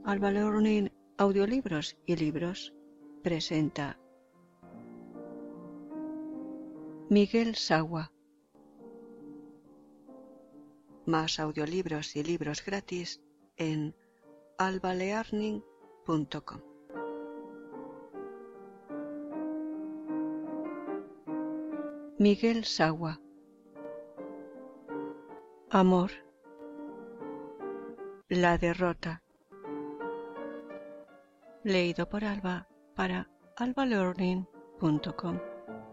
Alba Learning Audiolibros y Libros presenta Miguel Sagua. Más audiolibros y libros gratis en albalearning.com. Miguel Sagua. Amor. La derrota. Leído por Alba para albalearning.com.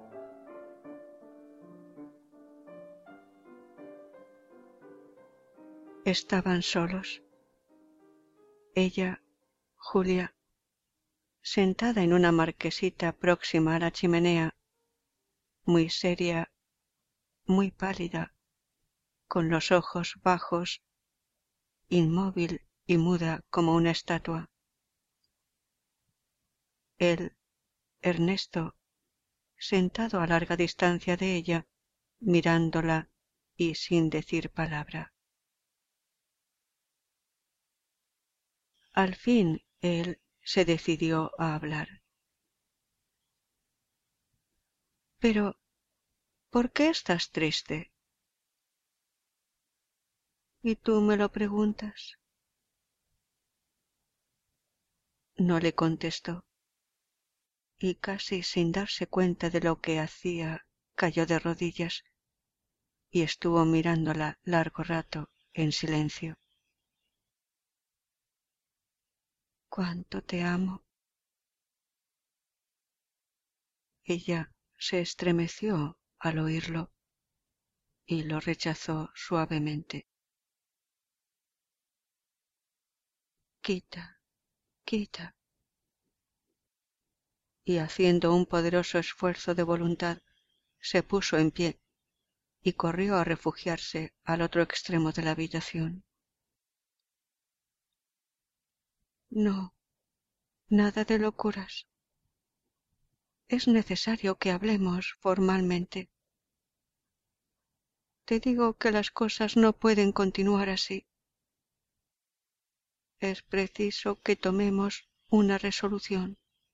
Estaban solos. Ella, Julia, sentada en una marquesita próxima a la chimenea, muy seria, muy pálida, con los ojos bajos, inmóvil y muda como una estatua. Él, Ernesto, sentado a larga distancia de ella, mirándola y sin decir palabra. Al fin él se decidió a hablar. Pero, ¿por qué estás triste? ¿Y tú me lo preguntas? No le contestó, y casi sin darse cuenta de lo que hacía, cayó de rodillas y estuvo mirándola largo rato en silencio. «¿Cuánto te amo?» Ella se estremeció al oírlo y lo rechazó suavemente. «Quita, quita». Y haciendo un poderoso esfuerzo de voluntad, se puso en pie y corrió a refugiarse al otro extremo de la habitación. «No, nada de locuras. Es necesario que hablemos formalmente. Te digo que las cosas no pueden continuar así. Es preciso que tomemos una resolución».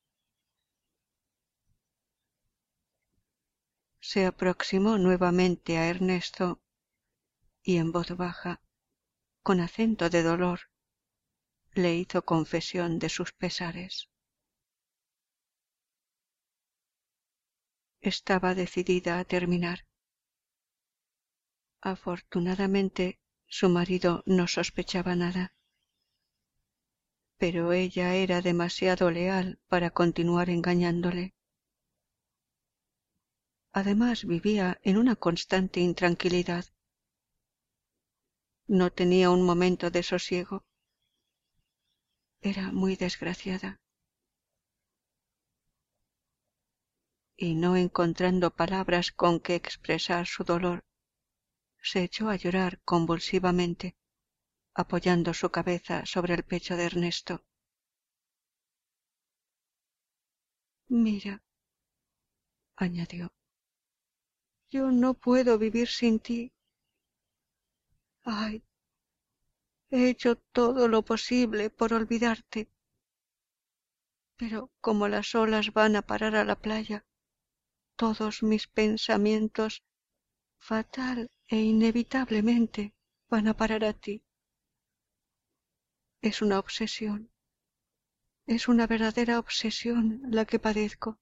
Se aproximó nuevamente a Ernesto y en voz baja, con acento de dolor, le hizo confesión de sus pesares. Estaba decidida a terminar. Afortunadamente, su marido no sospechaba nada, pero ella era demasiado leal para continuar engañándole. Además, vivía en una constante intranquilidad. No tenía un momento de sosiego. Era muy desgraciada. Y no encontrando palabras con que expresar su dolor, se echó a llorar convulsivamente, apoyando su cabeza sobre el pecho de Ernesto. «Mira», añadió, «yo no puedo vivir sin ti. Ay, he hecho todo lo posible por olvidarte, pero como las olas van a parar a la playa, todos mis pensamientos, fatal e inevitablemente, van a parar a ti. Es una obsesión, es una verdadera obsesión la que padezco.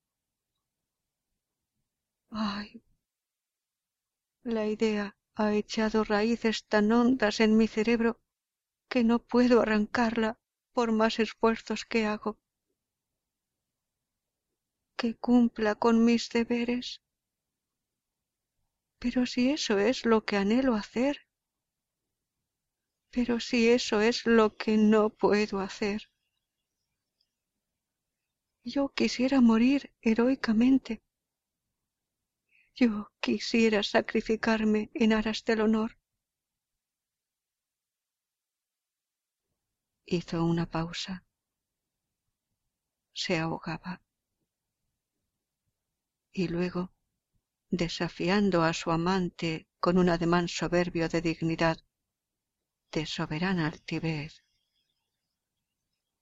Ay, la idea ha echado raíces tan hondas en mi cerebro que no puedo arrancarla por más esfuerzos que hago. Que cumpla con mis deberes. Pero si eso es lo que anhelo hacer. Pero si eso es lo que no puedo hacer. Yo quisiera morir heroicamente. Yo quisiera sacrificarme en aras del honor». Hizo una pausa. Se ahogaba. Y luego, desafiando a su amante con un ademán soberbio de dignidad, de soberana altivez,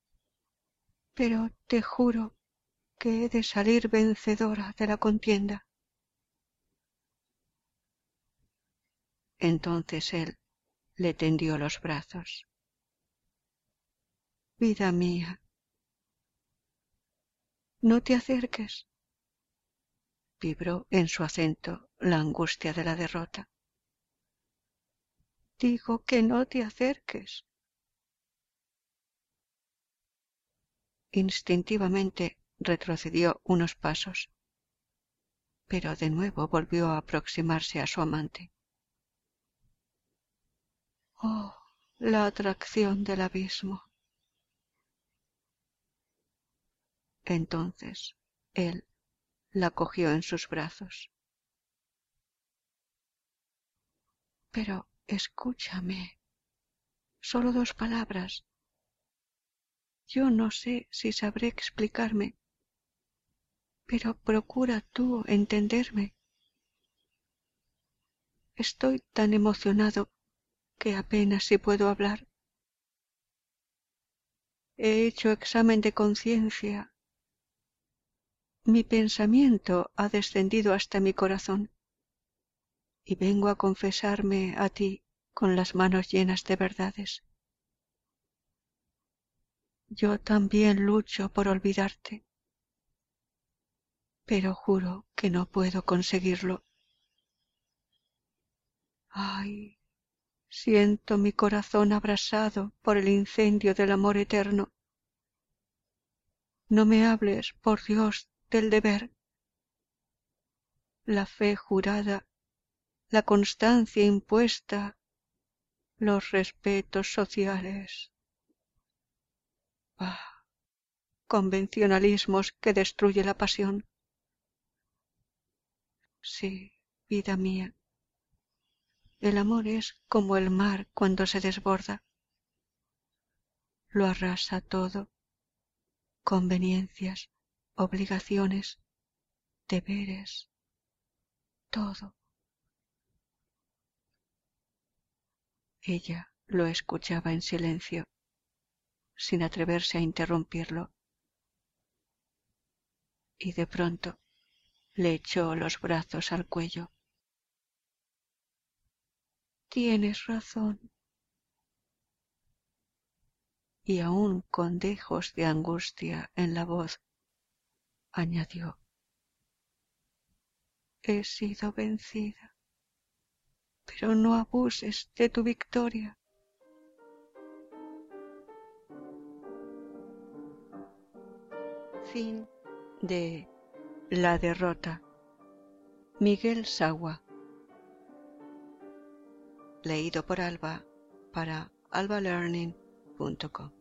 pero te juro que he de salir vencedora de la contienda. Entonces él le tendió los brazos. Vida mía, no te acerques. Vibró en su acento la angustia de la derrota. Digo que no te acerques. Instintivamente retrocedió unos pasos, pero de nuevo volvió a aproximarse a su amante. Oh, la atracción del abismo. Entonces él la cogió en sus brazos. Pero escúchame, solo 2 palabras. Yo no sé si sabré explicarme, pero procura tú entenderme. Estoy tan emocionado que apenas si puedo hablar. He hecho examen de conciencia. Mi pensamiento ha descendido hasta mi corazón y vengo a confesarme a ti con las manos llenas de verdades. Yo también lucho por olvidarte, pero juro que no puedo conseguirlo. Ay, siento mi corazón abrasado por el incendio del amor eterno. No me hables, por Dios, del deber. La fe jurada, la constancia impuesta, los respetos sociales. Ah, convencionalismos que destruye la pasión. Sí, vida mía, el amor es como el mar cuando se desborda. Lo arrasa todo, conveniencias, obligaciones, deberes, todo. Ella lo escuchaba en silencio, sin atreverse a interrumpirlo, y de pronto le echó los brazos al cuello. Tienes razón. Y aún con dejos de angustia en la voz, añadió: he sido vencida, pero no abuses de tu victoria. Fin de La derrota. Miguel Sagua. Leído por Alba para albalearning.com.